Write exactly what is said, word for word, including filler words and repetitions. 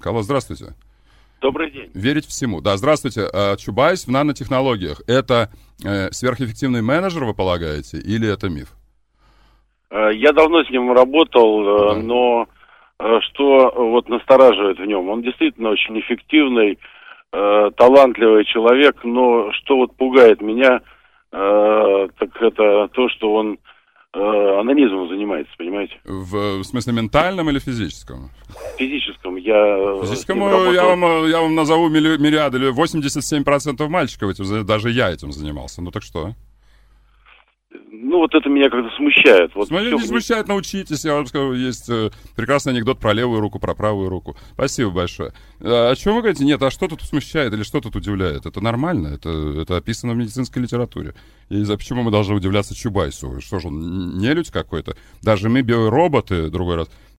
Алло, здравствуйте. Добрый день. Верить всему. Да, здравствуйте. Чубайс в нанотехнологиях. Это э, сверхэффективный менеджер, вы полагаете, или это миф? Я давно с ним работал, Да. но что вот настораживает в нем? Он действительно очень эффективный, талантливый человек, но что вот пугает меня, так это то, что он анонизмом занимается, понимаете? В, в смысле ментальном или физическом? Физическом. Я Физическом я вам, я вам назову милли, миллиарды, или восемьдесят семь процентов мальчиков этим, даже я этим занимался. Ну так что? Ну, вот это меня как-то смущает. Вот Смотрите, не все... смущает, научитесь. Я вам скажу, есть э, прекрасный анекдот про левую руку, про правую руку. Спасибо большое. А, о чем вы говорите? Нет, а что тут смущает или что тут удивляет? Это нормально, это, это описано в медицинской литературе. И за почему мы должны удивляться Чубайсу? Что же он, нелюдь какой-то? Даже мы, биороботы, другой раз,